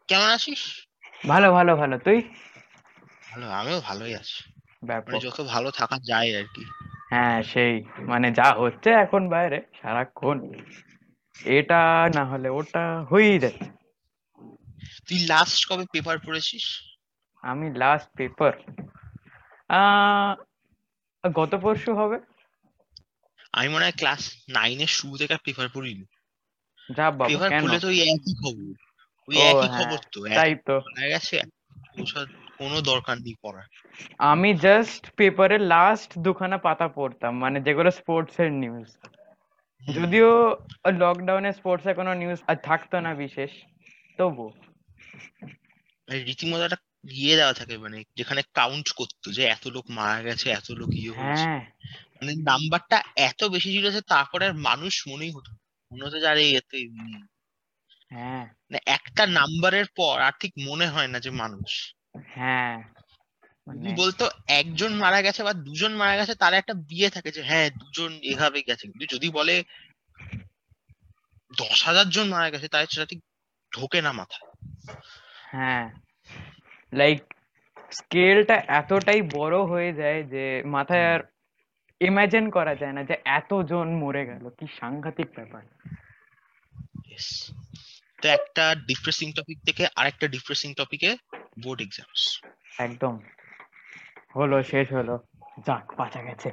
কেমন আছিস? ভালো ভালো ভালো, তুই? ভালো, আমিও ভালোই আছি। মানে ব্যাপক। যত ভালো থাকা যায় আর কি। হ্যাঁ, সেই মানে যা হচ্ছে এখন বাইরে সারাক্ষণ এটা না হলে ওটা হয়েই যাচ্ছে। তুই লাস্ট কবে পেপার পড়েছিস? আমি লাস্ট পেপার আহ গত পরশু হবে। আমি মনে হয় ক্লাস 9-এর শুরু থেকে পেপার পড়িনি। যা বাবা, পেপার কেন? খুললে তো ওই একই খবর। ওই ও একই হ্যাঁ, খবর তো তাই তো। মারা গেছে। ওসব কোনো দরকার নেই পড়ার। আমি জাস্ট পেপারে লাস্ট দুখানা পাতা পড়তাম, মানে যেগুলো স্পোর্টস এর নিউজ। হুম। যদিও লকডাউনে স্পোর্টস এর কোনো নিউজ আর থাকতো না বিশেষ, তবু। মানে রীতিমতো একটা ইয়ে দেওয়া থাকে, মানে যেখানে কাউন্ট করতো যে এত লোক মারা গেছে, এত লোক ইয়ে হয়েছে। হ্যাঁ মানে নাম্বারটা এত বেশি ছিল যে তারপরে আর মানুষ মনেই হতো না। মনে হতো যে আরে এত এমনি। হ্যাঁ মানে একটা নাম্বারের পর আর ঠিক মনে হয় না যে মানুষ। হ্যাঁ, যদি মানে বলতো একজন মারা গেছে বা দুজন মারা গেছে, তার একটা বিয়ে থাকে যে হ্যাঁ দুজন এভাবে গেছে। কিন্তু যদি বলে 10,000 জন মারা গেছে, তাহলে সেটা ঠিক ঢোকে না মাথায়। হ্যাঁ, লাইক স্কেলটা এতটাই বড় হয়ে যায় যে মাথায় হুম। আর ইমাজিন করা যায় না যে এতজন মরে গেল, কি সাংঘাতিক ব্যাপার। Yes. তো একটা ডিপ্রেসিং টপিক থেকে আরেকটা ডিপ্রেসিং টপিকে, বোর্ড এক্সামস। একদম। হলো, শেষ হলো, যাক বাঁচা গেছে।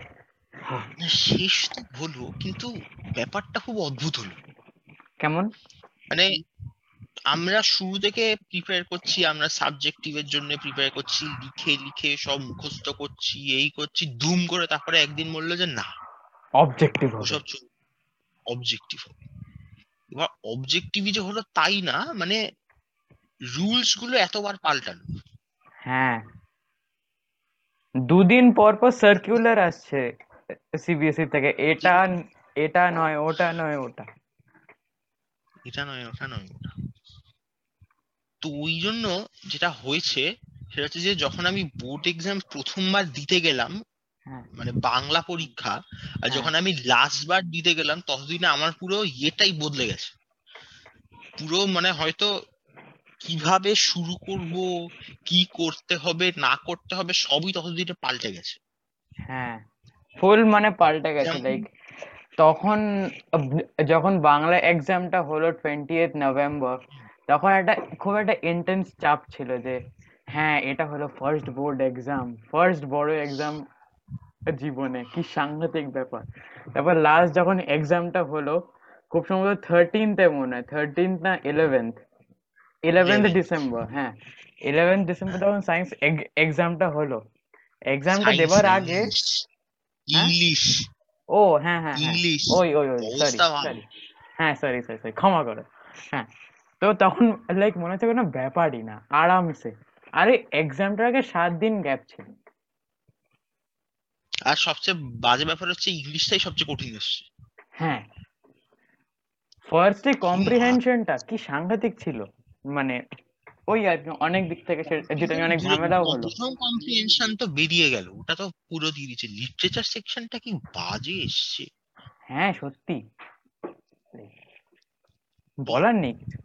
শেষ তো হলো, কিন্তু ব্যাপারটা খুব অদ্ভুত হলো। কেমন? মানে আমরা শুরু থেকে প্রিপেয়ার করছি, আমরা সাবজেক্টিভের জন্য প্রিপেয়ার করছি, লিখে লিখে সব মুখস্থ করছি, এই করছি, ধুম করে তারপরে একদিন বললো যে না, অবজেক্টিভ হবে। ওসব অবজেক্টিভ হবে। এবার অবজেক্টিভই যে হলো তাই না, মানে রুলস গুলো এতবার পাল্টানো। হ্যাঁ, দুদিন পর পর সার্কুলার আসছে সিবিএসই থেকে, এটা এটা নয়, ওটা নয়, ওটা। এটা নয়, ওটা নয়, ওটা। তো ওই জন্য যেটা হয়েছে সেটা হচ্ছে যে যখন আমি বোর্ড এক্সাম প্রথমবার দিতে গেলাম, হ্যাঁ মানে বাংলা পরীক্ষা, আর হ্যাঁ যখন আমি লাস্ট বার দিতে গেলাম, ততদিনে আমার পুরো ইয়েটাই বদলে গেছে। পুরো মানে হয়তো কিভাবে শুরু করব, কি করতে হবে না করতে হবে, সবই ততদিনে পাল্টে গেছে। হ্যাঁ, ফুল মানে পাল্টে গেছে, যেমন লাইক তখন যখন বাংলা এক্সামটা হলো 20th নভেম্বর, তখন একটা খুব একটা ইন্টেন্স চাপ ছিল যে হ্যাঁ এটা হলো ফার্স্ট বোর্ড এক্সাম, ফার্স্ট বড় এক্সাম জীবনে, কি সাংঘাতিক ব্যাপার। তারপর লাস্ট যখন এক্সামটা হলো, খুব সম্ভবত 13th মনে হয়, 13th না 11th, 11th 11th। ডিসেম্বর, হ্যাঁ 11th ডিসেম্বর তখন সায়েন্স এক্সামটা হলো। এক্সামটা সায়েন্স দেবার না, আগে, ইংলিশ। হ্যাঁ, ইংলিশ। ও হ্যাঁ হ্যাঁ হ্যাঁ, ইংলিশ। ওই ওই ওই সরি অবস্থা ভালো। সরি, হ্যাঁ সরি সরি সরি, ক্ষমা করো। হ্যাঁ, তো তখন লাইক মনে হচ্ছে কোনো ব্যাপারই না, আরামসে। আরে এক্সামটার আগে 7 দিন গ্যাপ ছিল। আর সবচেয়ে বাজে ব্যাপার হচ্ছে ইংলিশটাই সবচেয়ে কঠিন এসছে। হ্যাঁ, ফার্স্টে কি মা, কম্প্রিহেনশনটা কি সাংঘাতিক ছিল, মানে ওই আর কি, অনেক দিক থেকে যেটা নিয়ে অনেক ঝামেলাও হলো। প্রথম কম্প্রিহেনশন তো বেরিয়ে গেল, ওটা তো পুরো দিয়ে দিচ্ছে। লিটারেচার সেকশনটা কি বাজে এসছে। হ্যাঁ সত্যি, বলার নেই কিছু।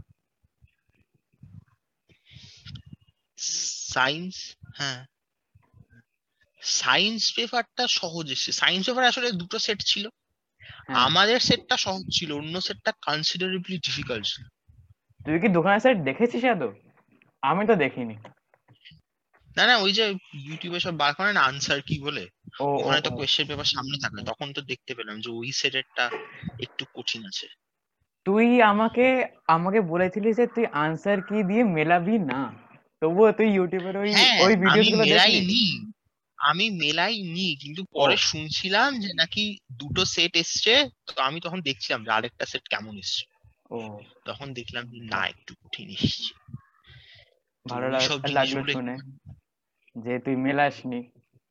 সায়েন্স, হ্যাঁ, সায়েন্স পেপারটা সহজ এসছে। সায়েন্স পেপার আসলে দুটো সেট ছিল। হ্যাঁ, আমাদের সেটটা সহজ ছিল, অন্য সেটটা কনসিডারেবলি ডিফিকাল্ট ছিল। তুই কি দোকানের সাইড দেখেছিস আদৌ? আমি তো দেখিনি। না না, ওই যে ইউটিউবে সব বার করে না আনসার কি বলে, ও ও ওখানে তো ও, কোয়েশ্চেন পেপার সামনে থাকে, তখন তো দেখতে পেলাম যে ওই সেটেরটা একটু কঠিন আছে। তুই আমাকে আমাকে বলেছিলিস যে তুই আনসার কি দিয়ে মেলাবি না, তবুও তুই ইউটিউবের ওই হ্যাঁ, ওই ভিডিওস আমি গুলো দেখলি? মেলাইনি। আমি মেলাইনি, কিন্তু ও পরে শুনছিলাম যে নাকি দুটো সেট এসছে। তো আমি তখন দেখছিলাম যে আরেকটা সেট কেমন এসছে। ও, তখন দেখলাম যে না, বাহ, একটু কঠিন এসছে। তো ভালো ওই সব লাগলো জিনিসগুলো শুনে একটু, যে তুই মেলাসনি।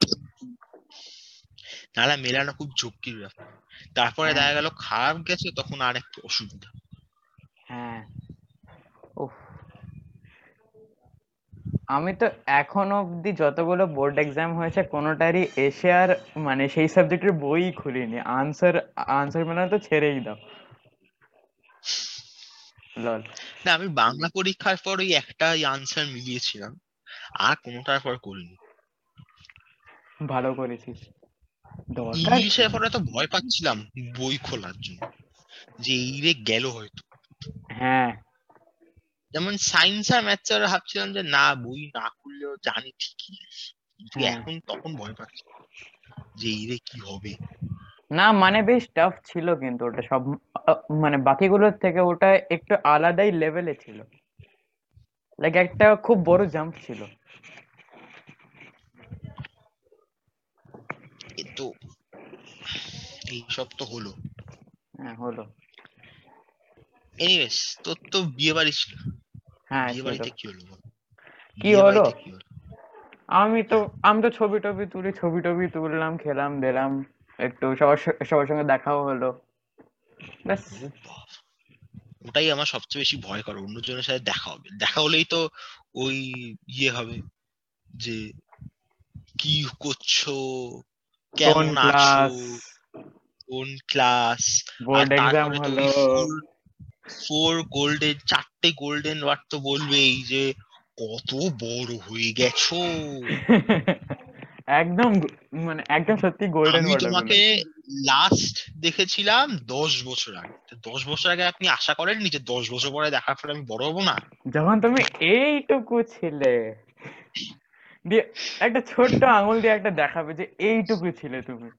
নাহলে মেলানো খুব ঝক্কির ব্যাপার। তারপরে হ্যাঁ দেখা গেল খারাপ গেছে, তখন আর একটু অসুবিধা। হ্যাঁ, উফ, আমি তো এখনো অব্দি যতগুলো বোর্ড এক্সাম হয়েছে কোনোটারই এসে আর মানে সেই সাবজেক্টের বই খুলিনি, আনসার আনসার মানে তো ছেড়েই দাও। লল। না, আমি বাংলা পরীক্ষার পর ওই একটা আনসার মিলিয়েছিলাম, আর কোনোটার পর করিনি। ভালো করেছিস, দরকার ছিল। ইংলিশের পরে তো ভয় পাচ্ছিলাম বই খোলার জন্য, যে এই রে গেল হয়তো। হ্যাঁ যেমন সায়েন্স আর ম্যাথস আর ভাবছিলাম যে না, বই না খুললেও জানি ঠিকই আছে। কিন্তু হ্যাঁ। এখন তখন ভয় পাচ্ছি যে এই রে কি হবে। না মানে বেশ টাফ ছিল কিন্তু ওটা সব, মানে বাকিগুলোর থেকে ওটা একটু আলাদাই লেভেলে ছিল, লাইক একটা খুব বড় জাম্প ছিল। এ তো এইসব তো হলো। হ্যাঁ হলো। এনিওয়েজ, তোর তো বিয়ে বাড়ি ছিল, হ্যাঁ বিয়ে ছিল। বাড়িতে কি হলো বল? কি বিয়ে হলো? বাড়িতে কি হলো? আমি তো আমি তো ছবি টবি তুলি, ছবি টবি তুললাম, খেলাম দিলাম, একটু সবার সঙ্গে দেখাও হলো, ব্যাস। ও বাবা, ওটাই আমার সবচেয়ে বেশি ভয় করে, অন্যজনের সাথে দেখা হবে, দেখা হলেই তো ওই ইয়ে হবে যে কি করছো, কোন কেমন আছো, ক্লাস, কোন ক্লাস। আর বোর্ড এক্সাম তারপরে তো হলো। ওই ফোর ফোর গোল্ডেন, চারটে গোল্ডেন ওয়ার্ড তো বলবেই যে কত বড় হয়ে গেছো। একদম মানে একদম সত্যি গোল্ডেন আমি ওয়ার্ড ওগুলো। তোমাকে লাস্ট দেখেছিলাম 10 বছর আগে। 10 বছর আগে আপনি আশা করেননি যে 10 বছর পরে দেখার পরে আমি বড় হবো না? যখন তুমি এইটুকু ছিলে, দিয়ে একটা ছোট্ট আঙুল দিয়ে একটা দেখাবে যে এইটুকু ছিলে তুমি।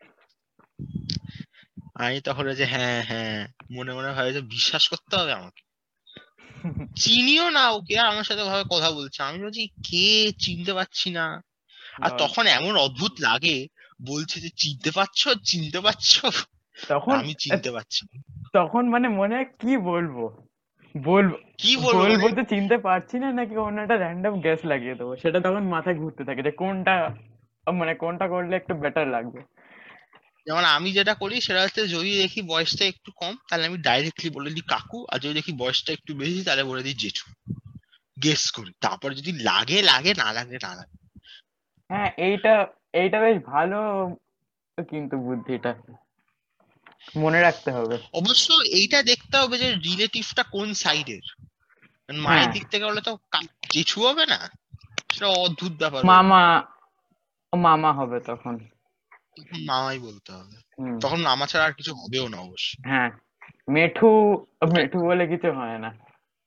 আমি তখন ওই যে হ্যাঁ হ্যাঁ মনে মনে ভাবে যে বিশ্বাস করতে হবে আমাকে, চিনিও না ওকে, আর আমার সাথে ভাবে কথা বলছে, আমি বলছি কে, চিনতে পারছি না। আর লল। তখন এমন অদ্ভুত লাগে, বলছে যে চিনতে পারছো, চিনতে পারছো। তখন আমি চিনতে পারছি না। তখন মানে মনে হয় কি বলবো, বলবো কি বলবো বলবো মানে, যে চিনতে পারছি না, নাকি অন্য একটা র্যান্ডম গেস লাগিয়ে দেবো, সেটা তখন মাথায় ঘুরতে থাকে যে কোনটা, মানে কোনটা করলে একটু বেটার লাগবে। যেমন আমি যেটা করি সেটা হচ্ছে, যদি দেখি বয়সটা একটু কম তাহলে আমি ডাইরেক্টলি বলে দিই কাকু, আর যদি দেখি বয়সটা একটু বেশি তাহলে বলে দিই জেঠু। গেস করি, তারপর যদি লাগে লাগে, না লাগে না লাগে। হ্যাঁ এইটা এইটা বেশ ভালো, কিন্তু বুদ্ধিটা মনে রাখতে হবে। অবশ্য এইটা দেখতে হবে যে রিলেটিভটা কোন সাইডের। হ্যাঁ মায়ের দিক থেকে হলে তো জেঠু হবে না, সেটা অদ্ভুত ব্যাপার হয়ে মামা, যাবে। মামা হবে তখন। তখন মামাই বলতে হবে, হুম। তখন মামা ছাড়া আর কিছু হবেও না অবশ্য। হ্যাঁ মেঠু, ওটাই মেঠু বলে কিছু হয় না।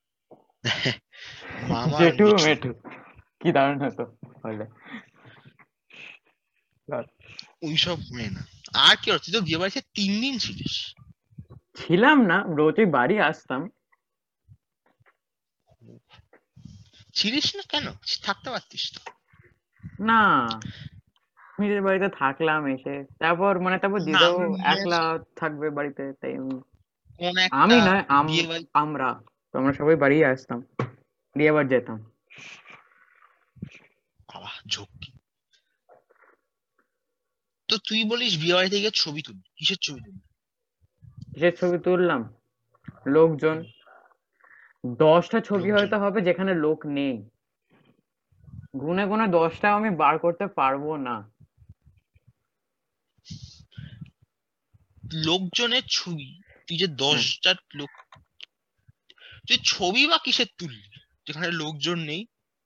মামা আর জেঠু মিঠু। মেঠু, কি দারুণ হতো বলে। ওইসব হয় না। আর কি হচ্ছে, তো বিয়ে বাড়িতে 3 দিন ছিলিস? ছিলাম না, রোজই বাড়ি আসতাম। ছিলিস না কেন, থাকতে পারতিস তো। না নিজের বাড়িতে থাকলাম এসে, তারপর মানে তারপর না দিদাও আমরা নিয়ে একলা আসি থাকবে বাড়িতে, তাই কোন আমি একটা নয় বিয়ে বাড়ি। আমরা, তো আমরা সবাই বাড়ি আসতাম, দিয়ে আবার যেতাম। বাবা ঝক্কি। তো তুই বলিস বিয়ে বাড়িতে গিয়ে ছবি তুলবি, কিসের ছবি তুলবি? কিসের ছবি তুললাম? লোকজন, 10টা ছবি লোকজন, হয়তো হবে যেখানে লোক নেই, গুনে গুনে 10টা আমি বার করতে পারবো না। লোকজনের ছবি। তুই যে হ্যাঁ 10টা লোক, তুই ছবি বা কিসের তুলবি যেখানে লোকজন নেই?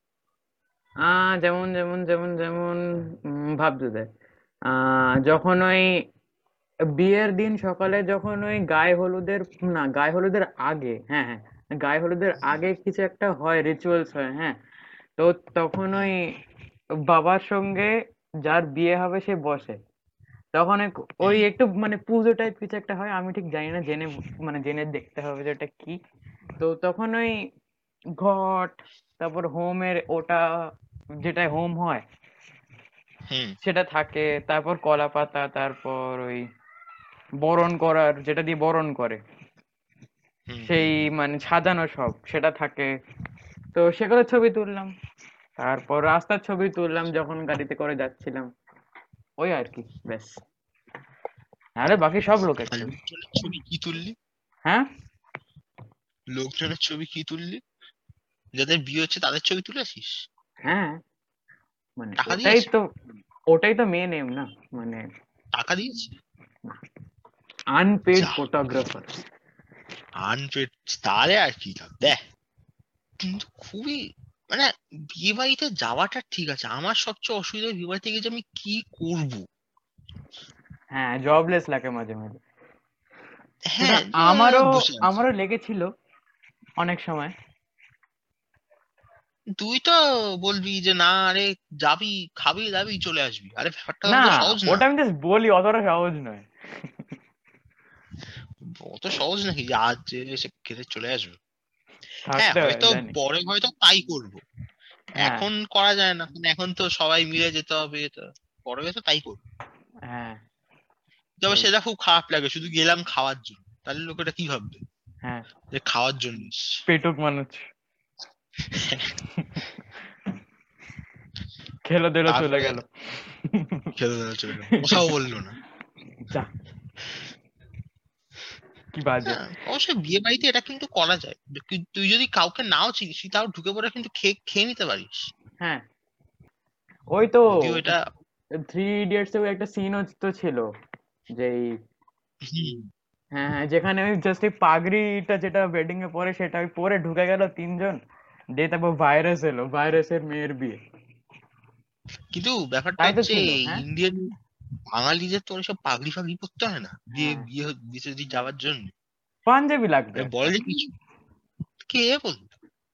যেমন যেমন যেমন যেমন ভাবতে দে, যখন ওই বিয়ের দিন সকালে যখন ওই গায়ে হলুদের, না গায়ে হলুদের আগে, হ্যাঁ হ্যাঁ, গায়ে হলুদের আগে কিছু একটা হয়, রিচুয়ালস হয়, হ্যাঁ। তো তখন ওই বাবার সঙ্গে যার বিয়ে হবে সে বসে, তখন ওই হুম একটু মানে পুজো টাইপ কিছু একটা হয়, আমি ঠিক জানি না, জেনে মানে জেনে দেখতে হবে যে ওটা কি। তো তখন ওই ঘট, তারপর হোমের ওটা, যেটা হোম হয় হুম সেটা থাকে, তারপর কলা পাতা, তারপর ওই বরণ করার যেটা দিয়ে বরণ করে, হুম হুম সেই হুম। মানে সাজানো সব সেটা থাকে। তো সেগুলো ছবি তুললাম, তারপর রাস্তার ছবি তুললাম যখন গাড়িতে করে যাচ্ছিলাম, ওই আর কি, ব্যাস। আরে বাকি সব লোক আর একটু। লোকজনের ছবি কি তুললি? হ্যাঁ লোকজনের ছবি কি তুললি? যাদের বিয়ে হচ্ছে তাদের ছবি তুলেছিস? হ্যাঁ, মানে টাকা ওটাই দিয়েছে? তো, ওটাই তো মেন এম না, মানে টাকা দিয়েছে? আনপেড যা, ফটোগ্রাফার। আনপেড, তাহলে আর কি দেখ। কিন্তু খুবই মানে বিয়ে বাড়িতে যাওয়াটা ঠিক আছে, আমার সবচেয়ে অসুবিধা বিয়ে বাড়িতে গিয়ে যে আমি কি করব। হ্যাঁ, জবলেস লাগে মাঝে মাঝে। সেটা হ্যাঁ, আমারও বসে আছি। আমারও লেগেছিল অনেক সময়। তুই তো বলবি যে না আরে যাবি, খাবি দাবি চলে আসবি, আরে ব্যাপারটা না, তো সহজ না। ওটা আমি জাস্ট বলি, অতটা সহজ নয়। অত সহজ নাকি যে আজ যে সে খেতে চলে আসবে। হ্যাঁ থাকতে হয়, হয়তো জানি। পরে হয়তো তাই করব, হ্যাঁ, এখন করা যায় না, কারণ এখন তো সবাই মিলে যেতে হবে, তো পরে হয়তো তাই করবো। হ্যাঁ, তবে সেই। সেটা খুব খারাপ লাগে, শুধু গেলাম খাওয়ার জন্য, তাহলে লোকেটা কি ভাববে হ্যাঁ, যে খাওয়ার জন্য এসেছি। পেটুক মানুষ। খেলো দিলো, চলে তারপরে গেল। খেতে দেওয়া চলে গেল, কথাও বললো না। যা, কি বাজে। হ্যাঁ অবশ্যই বিয়ে বাড়িতে এটা কিন্তু করা যায়, তুই যদি কাউকে নাও চিনিস তুই তাও ঢুকে পড়ে কিন্তু খেয়ে খেয়ে নিতে পারিস। হ্যাঁ, ওই তো যদিও এটা 3 ইডিয়টস এও একটা সিন তো ছিল, যে হুম, হ্যাঁ হ্যাঁ, যেখানে ওই জাস্ট এই পাগড়িটা যেটা ওয়েডিং এ পরে সেটা ওই পরে ঢুকে গেল তিনজন, দিয়ে তারপর ভাইরাস এলো, ভাইরাসের মেয়ের বিয়ে। কিন্তু ব্যাপারটা তাই তো হচ্ছে ছিল, হ্যাঁ। ইন্ডিয়ান বাঙালিদের তো ওইসব পাগড়ি ফাগড়ি পরতে হয় না বিয়ে হ্যাঁ, বিয়ে বিয়ে যদি যাওয়ার জন্য। পাঞ্জাবি লাগবে মানে একটা। বলে যে কিছু, কে বলবে,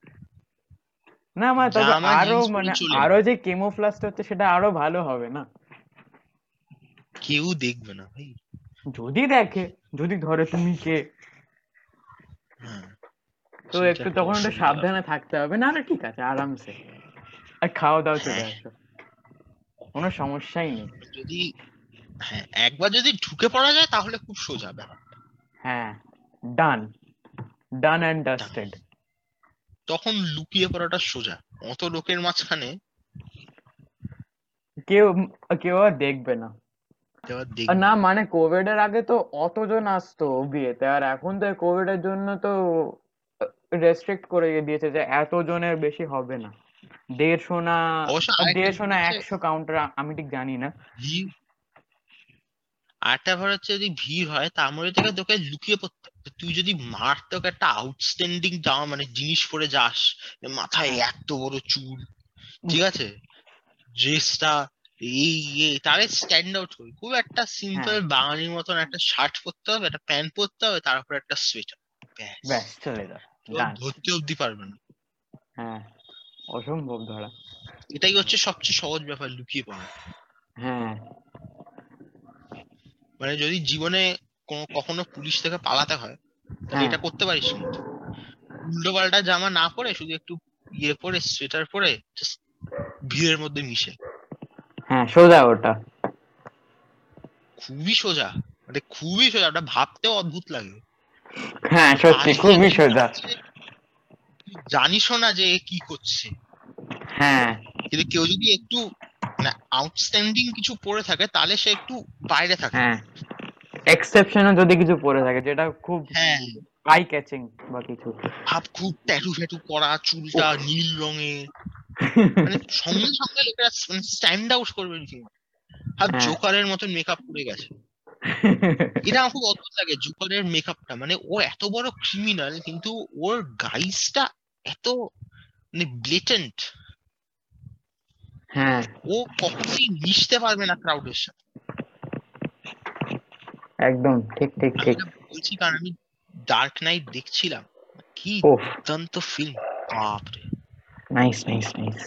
না মানে তবে জামা আরো জিন্স পরে মানে চলে আরো যাবে, যে কেমোফ্লাস্ট হচ্ছে সেটা আরো ভালো হবে না? কেউ দেখবে না ভাই। যদি দেখে, যদি ধরে তুমি কে, হ্যাঁ তো সেইটা একটু একটা তখন একটু অসুবিধা। সাবধানে থাকতে হবে, না না ঠিক আছে আরামসে আর খাওয়া দাওয়া চলে হ্যাঁ আসো, কোনো সমস্যাই নেই। যদি, হ্যাঁ একবার যদি ঢুকে পড়া যায় তাহলে খুব সোজা ব্যাপার। হ্যাঁ, ডান, ডান অ্যান্ড তা- ডাস্টেড। তখন লুকিয়ে পড়াটা সোজা, অত লোকের মাঝখানে কেউ কেউ আর দেখবে না। দেওয়া আর দেখবে না না। মানে কোভিড এর আগে তো অতজন আসতো বিয়েতে, আর এখন তো কোভিড এর জন্য তো রেস্ট্রিক্ট করে দিয়েছে যে এত জনের বেশি হবে না। 150 না, অবশ্য আরেকটা 150 জিনিস না হচ্ছে 100 কাউন্টার, আমি ঠিক জানি না। ভিড়, আরেকটা ব্যাপার হচ্ছে যদি ভিড় হয় তার মধ্যে থেকে তোকে লুকিয়ে পড়তে হবে। তুই যদি মারাত্মক একটা আউটস্ট্যান্ডিং জামা মানে জিনিস পরে যাস, মাথায় হ্যাঁ, এত বড় চুল, ঠিক আছে, ড্রেসটা এই তাহলে স্ট্যান্ড আউট করি। খুব একটা হ্যাঁ, সিম্পল বাঙালির মতন একটা শার্ট পরতে হবে, একটা প্যান্ট পরতে হবে, তারপর একটা সোয়েটার, ব্যাস। ব্যাস চলে যা, কেউ আর ডান। ধরতে অব্দি পারবে না। হ্যাঁ, অসম্ভব ধরা। এটাই হচ্ছে সবচেয়ে সহজ ব্যাপার, লুকিয়ে পড়া। হ্যাঁ, মানে যদি জীবনে কখনো পুলিশ থেকে পালাতে হয় তাহলে হ্যাঁ, এটা করতে পারিস, কিন্তু উল্টো পাল্টা জামা না পরে শুধু একটু ইয়ে পরে সোয়েটার পরে just ভিড়ের মধ্যে মিশে, হ্যাঁ, সোজা ওটা। খুবই সোজা, মানে খুবই সোজা, ওটা ভাবতেও অদ্ভুত লাগে। হ্যাঁ, সত্যি আসবে খুবই কি সোজা। যাচ্ছে তুই জানিসও না যে এ কি করছে। হ্যাঁ, কিন্তু কেউ যদি একটু মানে আউটস্ট্যান্ডিং কিছু পড়ে থাকে তাহলে সে একটু বাইরে থাকে। হ্যাঁ, এক্সেপশনও যদি কিছু পড়ে থাকে যেটা খুব হ্যাঁ আই ক্যাচিং বা কিছু। ভাব খুব ট্যাটু ফ্যাটু করা, চুলটা উফ। নীল রঙের, মানে সঙ্গে সঙ্গে লোকেরা স্ট্যান্ড আউট করবে রীতিমতো। ভাব হ্যাঁ। জোকারের মতন মেকআপ করে গেছে, এটা আমার খুব অদ্ভুত লাগে জোকারের মেকআপটা। মানে ও এত বড় ক্রিমিনাল কিন্তু ওর গাইসটা এত মানে ব্লেটেন্ট, হ্যাঁ, ও কখনোই মিশতে পারবে না ক্রাউডের সাথে। একদম ঠিক ঠিক আমি ঠিক। এটা বলছি কারণ আমি ডার্ক নাইট দেখছিলাম, কি ওহ, দুর্দান্ত ফিল্ম, বাপরে। Nice nice nice.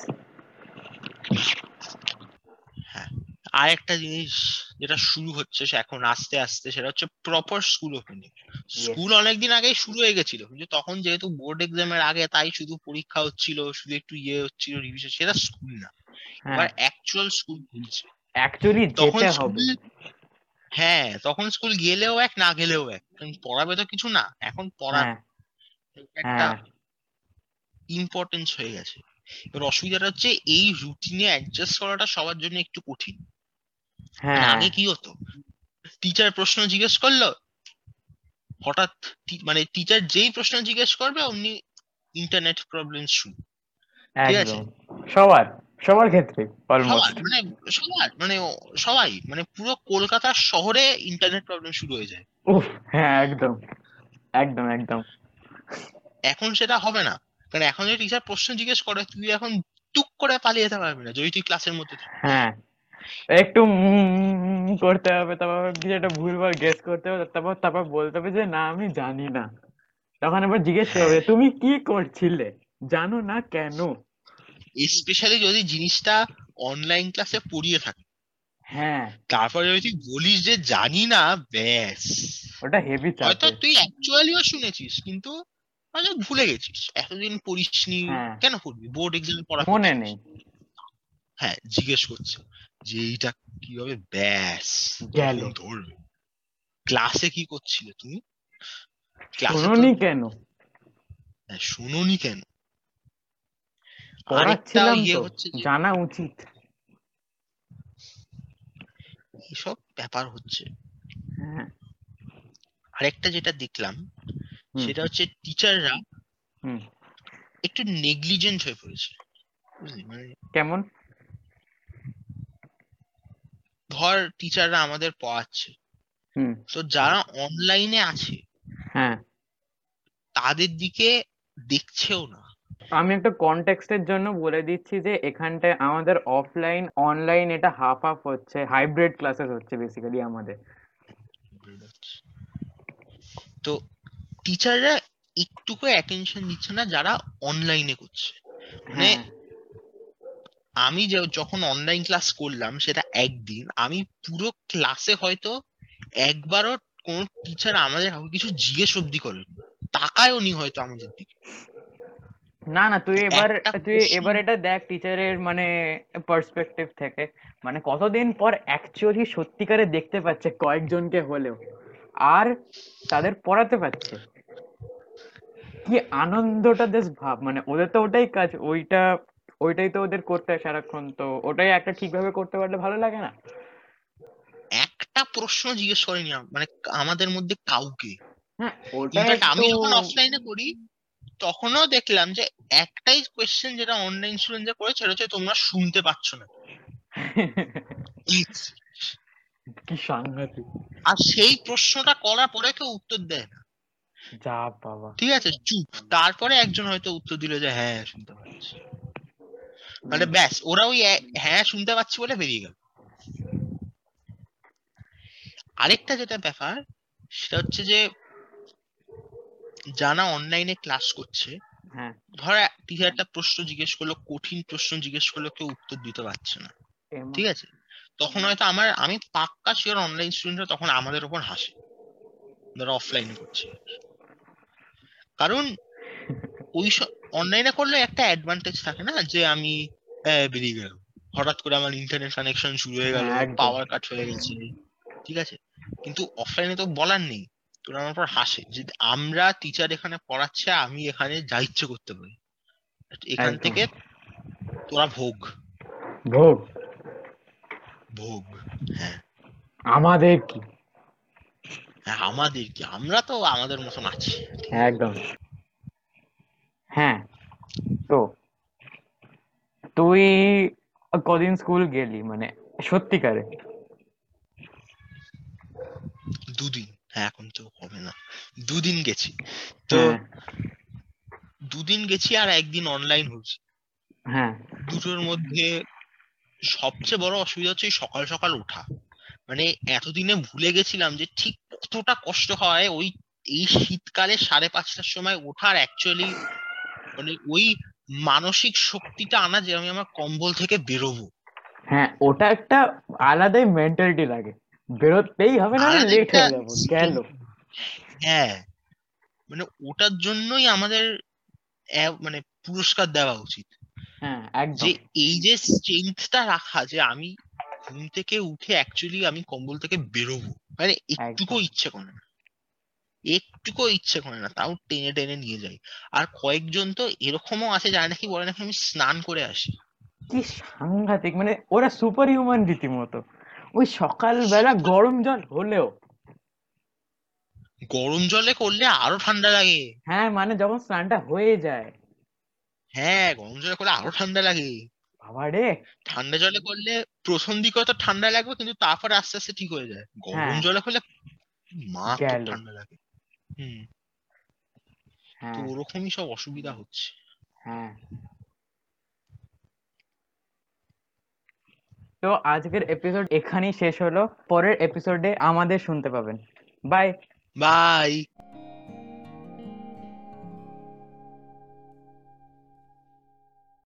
হ্যাঁ আর একটা জিনিস যেটা শুরু হচ্ছে সে এখন আস্তে আস্তে, সেটা হচ্ছে proper school opening. Yes. School অনেকদিন আগেই শুরু হয়ে গেছিল কিন্তু তখন যেহেতু বোর্ড এক্সামের আগে তাই শুধু পরীক্ষা হচ্ছিল, শুধু একটু ইয়ে হচ্ছিল রিভিশন, সেটা স্কুল না, হ্যাঁ, এবার অ্যাকচুয়াল স্কুল খুলছে। অ্যাকচুয়ালি তখন যেতে হবে। স্কুল, হ্যাঁ তখন স্কুল গেলেও এক না গেলেও এক, কারণ পড়াবে তো কিছু না, এখন হ্যাঁ, পড়াবে, একটা হ্যাঁ, ইম্পর্টেন্স হয়ে গেছে। এবার অসুবিধাটা হচ্ছে এই রুটিনে অ্যাডজাস্ট করাটা সবার জন্য একটু কঠিন। মানে হ্যাঁ, আগে কি হতো, টিচার প্রশ্ন জিজ্ঞেস করলো, হঠাৎ মানে টিচার যেই প্রশ্ন জিজ্ঞেস করবে অমনি ইন্টারনেট প্রবলেম শুরু, ঠিক আছে। একদম। সবার সবার ক্ষেত্রে সবার অলমোস্ট। মানে সবার মানে সবাই মানে পুরো কলকাতা শহরে ইন্টারনেট প্রবলেম শুরু হয়ে যায়। উফ, হ্যাঁ একদম। একদম একদম। এখন সেটা হবে না, কারণ এখন যদি টিচার প্রশ্ন জিজ্ঞেস করে তুই এখন টুক করে পালিয়ে যেতে পারবি না যদি তুই ক্লাসের মধ্যে থাকিস। হ্যাঁ, একটু করতে হবে, তারপর কিছু একটা ভুলভাল গেস করতে হবে, তারপর তারপর বলতে হবে যে না আমি জানি না। তখন আবার জিজ্ঞেস করবে হ্যাঁ, তুমি কি করছিলে, জানো না কেন? স্পেশালি যদি জিনিসটা অনলাইন ক্লাসে পড়িয়ে থাকে, হ্যাঁ, তারপরে যদি তুই বলিস যে জানি না, ব্যাস। ওটা হেভি হয়তো চাপের। তুই অ্যাকচুয়ালিও শুনেছিস কিন্তু হয়তো ভুলে গেছিস, এতদিন পড়িসনি। হ্যাঁ, কেন পড়বি, বোর্ড এক্সামে পড়া মনে করছিস। নেই। হ্যাঁ, জিজ্ঞেস করছে যে এইটা কি হবে, ব্যাস গেল। তখন ধরবে। ক্লাসে কি করছিলে তুমি, ক্লাসে তো শোনোনি কেন? শুনোনি কেন। আরেকটা পড়াচ্ছিলাম ইয়ে তো, হচ্ছে যে জানা উচিত। এসব ব্যাপার হচ্ছে। হ্যাঁ। আরেকটা যেটা দেখলাম হুম। সেটা হচ্ছে টিচাররা হুম। একটু নেগলিজেন্ট হয়ে পড়েছে, বুঝলি, মানে কেমন? ধর টিচাররা আমাদের পড়াচ্ছে, হুম। তো যারা অনলাইনে আছে হ্যাঁ, তাদের দিকে দেখছেও না। আমি একটা কনটেক্সটের জন্য বলে দিচ্ছি যে এখানটায় আমাদের অফলাইন অনলাইন এটা হাফ হাফ হচ্ছে, হাইব্রিড ক্লাসেস হচ্ছে বেসিক্যালি আমাদের। তো টিচাররা একটুকু অ্যাটেনশন দিচ্ছে না যারা অনলাইনে করছে। মানে হ্যাঁ। আমি যে যখন অনলাইন ক্লাস করলাম সেটা একদিন, আমি পুরো ক্লাসে হয়তো একবারও কোন টিচার আমাদের কাউকে কিছু জিজ্ঞেস অব্দি করেন, তাকায়ও নি হয়তো আমাদের দিকে। না না, তুই এবার একটা তুই প্রশ্ন, এবার এটা দেখ টিচারের মানে পার্সপেক্টিভ থেকে, মানে কতদিন পর অ্যাকচুয়ালি সত্যিকারে দেখতে পাচ্ছে কয়েকজনকে হলেও, আর তাদের পড়াতে পারছে। কি আনন্দটা জাস্ট ভাব, মানে ওদের তো ওটাই কাজ, ওইটাই তো ওদের করতে হয় সারাক্ষণ, তো ওটাই একটা ঠিকভাবে করতে পারলে ভালো লাগে না? একটা প্রশ্ন জিজ্ঞেস করেনি মানে আমাদের মধ্যে কাউকে। হ্যাঁ, ওটা ইনফ্যাক্ট একটু। আমি যখন অফলাইনে করি তখনও দেখলাম যে একটাই কোয়েশ্চেন যেটা অনলাইন স্টুডেন্ট যা করেছে সেটা হচ্ছে তোমরা শুনতে পাচ্ছ না। কি সাংঘাতিক! আর সেই প্রশ্নটা করার পরে কেউ উত্তর দেয় না, যা বাবা! ঠিক আছে চুপ। তারপরে একজন হয়তো উত্তর দিল যে হ্যাঁ শুনতে পাচ্ছি, মানে হুম। ব্যাস ওরা ওই হ্যাঁ শুনতে পাচ্ছি বলে বেরিয়ে গেল। আরেকটা যেটা ব্যাপার সেটা হচ্ছে যে যারা অনলাইনে ক্লাস করছে, হ্যাঁ। ধর টিচার একটা প্রশ্ন জিজ্ঞেস করলো, কঠিন প্রশ্ন জিজ্ঞেস করলো, কেউ উত্তর দিতে পারছে না, এমা। ঠিক আছে, তখন হয়তো আমি পাক্কা শিওর অনলাইন স্টুডেন্টরা তখন আমাদের উপর হাসে, যারা অফলাইনে করছে। কারণ ওই অনলাইনে করলে একটা অ্যাডভান্টেজ থাকে না যে আমি বেরিয়ে গেলাম, হঠাৎ করে আমার ইন্টারনেট কানেকশন শুরু হয়ে গেল, হ্যাঁ, একদম। পাওয়ার কাট হয়ে গেছে, ঠিক আছে। কিন্তু অফলাইনে তো বলার নেই, তোরা আমার উপর হাসে যে আমরা টিচার এখানে পড়াচ্ছে, আমি এখানে যা ইচ্ছে করতে পারি, এখান একদম। থেকে তোরা ভোগ। ভোগ। ভোগ, হ্যাঁ। আমাদের কি? হ্যাঁ, আমাদের কি, আমরা তো আমাদের মতন আছি, ঠিক আছে। একদম। হ্যাঁ। তো তুই কদিন স্কুল গেলি মানে সত্যিকারে? দুদিন, হ্যাঁ এখন তো হবে না, দুদিন গেছি তো। হ্যাঁ। দুদিন গেছি আর একদিন অনলাইন হচ্ছে। হ্যাঁ। দুটোর মধ্যে সবচেয়ে বড় অসুবিধা হচ্ছে এই সকাল সকাল ওঠা। মানে এতদিনে ভুলে গেছিলাম যে ঠিক কতটা কষ্ট হয় ওই এই শীতকালে 5:30টার সময় ওঠার, অ্যাকচুয়ালি মানে ওই মানসিক শক্তিটা আনা যে আমি আমার কম্বল থেকে বেরোবো। হ্যাঁ, ওটা একটা আলাদাই মেন্টালিটি লাগে, বেরোতেই হবে, না আলাদা লেট একটা হয়ে যাবো, গেল। হ্যাঁ, মানে ওটার জন্যই আমাদের মানে পুরস্কার দেওয়া উচিত, হ্যাঁ, যে একদম এই যে স্ট্রেংথটা রাখা যে আমি ঘুম থেকে উঠে অ্যাকচুয়ালি আমি কম্বল থেকে বেরোবো, মানে একটুকু একদম। ইচ্ছে করে না, একটুকু ইচ্ছে করে না, তাও টেনে টেনে নিয়ে যাই। আর কয়েকজন তো এরকমও আছে যারা নাকি বলে নাকি আমি স্নান করে আসি। কি সাংঘাতিক, মানে ওরা সুপার হিউম্যান রীতিমতো, ওই সকালবেলা গরম জল হলেও। গরম জলে করলে আরো ঠান্ডা লাগে। হ্যাঁ, মানে যখন স্নানটা হয়ে যায়। হ্যাঁ, গরম জলে করলে আরো ঠান্ডা লাগে। বাবা রে! ঠান্ডা জলে করলে প্রথম দিকে হয়তো ঠান্ডা লাগবে কিন্তু তারপরে আস্তে আস্তে ঠিক হয়ে যায়, গরম হ্যাঁ, জলে করলে মারাত্মক গেল। ঠান্ডা লাগে। হুম। তো হ্যাঁ ওরকমই সব অসুবিধা হচ্ছে। হ্যাঁ। তো আজকের এপিসোড এখানেই শেষ হলো, পরের এপিসোডে আমাদের শুনতে পাবেন। বাই। বাই।